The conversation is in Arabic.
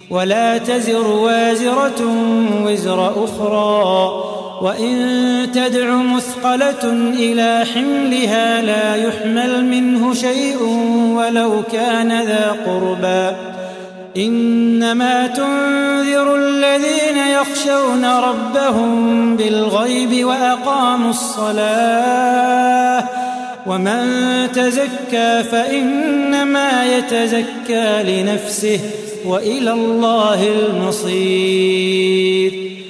ولا تزر وازرة وزر أخرى، وإن تدع مثقلة إلى حملها لا يحمل منه شيء ولو كان ذا قربى. إنما تنذر الذين يخشون ربهم بالغيب وأقاموا الصلاة، ومن تزكى فإنما يتزكى لنفسه وإلى الله المصير.